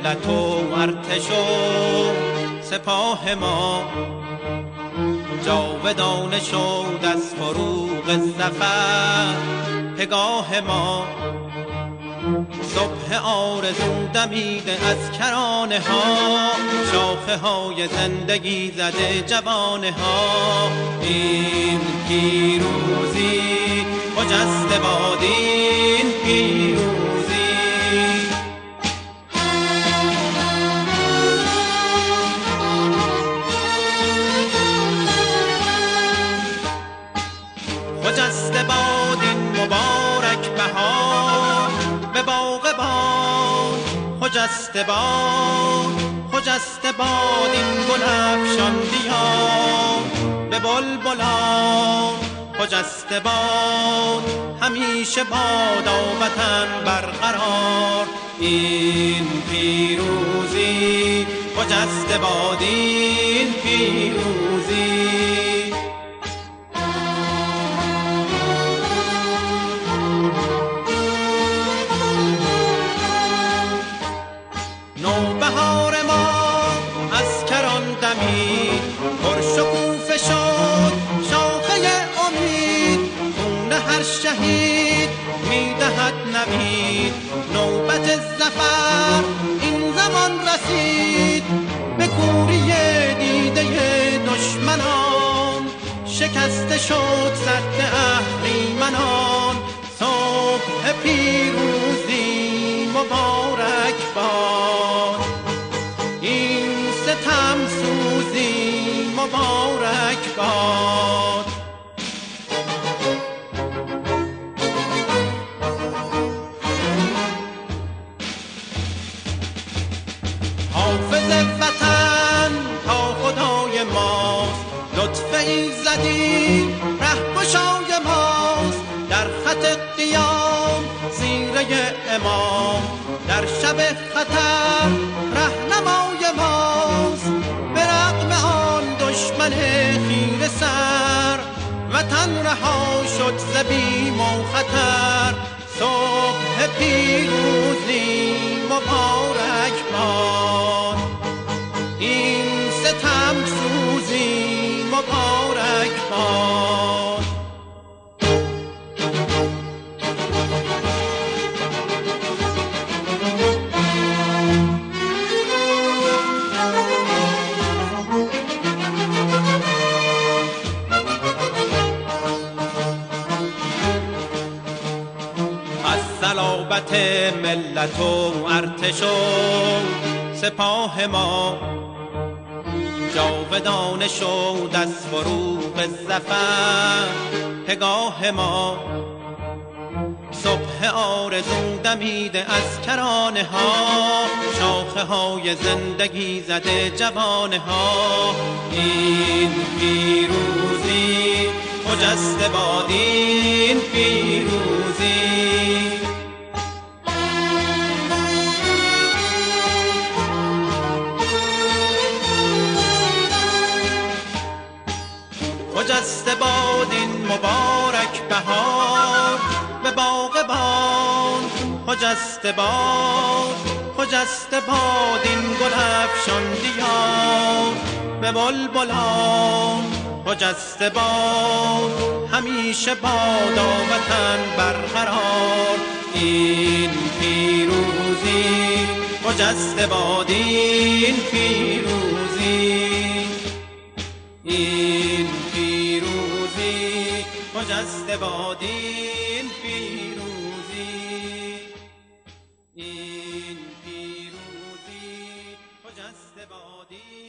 ملت و ارتش و سپاه ما جاودانه شد از فروغ ظفر پگاه ما. صبح آرزو دمیده از کرانه ها، شاخه های زندگی زده جوانه ها. این پیروزی خجسته باد، این پیروزی خجسته باد، این مبارک بهار به باغبان. خجسته باد، خجسته باد، این گل افشان دیار به بلبلان. خجسته باد، همیشه بادا وطن برقرار. این پیروزی خجسته باد، این پیروزی نوبهار ما از کران دمید، پرشکوفه شد شاخه امید. خون هر شهید میدهد نوید، نوبت ظفر این زمان رسید. به کوری دیده دشمنان شکسته شد سد اهریمنان. صبح پیروزی مبارک باد، این ستم سوزی مبارک باد. حافظ وطن تا خدای ماست، لطف ایزدی رهگشای ماست. در خط قیام زیره امام، در شب خطر رهنمای ماست. به رغم آن دشمن خیره سر، وطن رها شد ز بیم و خطر. صبح پیروزی مبارک باد، این ستم سوزی مبارک باد. صلابت ملت و ارتش و سپاه ما جاودانه شد از فروغ ظفر پگاه ما. صبح آرزو دمیده از کرانه ها، شاخه های زندگی زده جوانه ها. این پیروزی خجسته باد، این پیروزی خجسته باد، این مبارک بهار به باغبان. خجسته باد، خجسته باد، این گل افشان دیار به بلبلان. خجسته باد، همیشه بادا وطن برقرار. این پیروزی خجسته باد، این پیروزی این پیروزی خجسته باد، این پیروزی این پیروزی خجسته باد.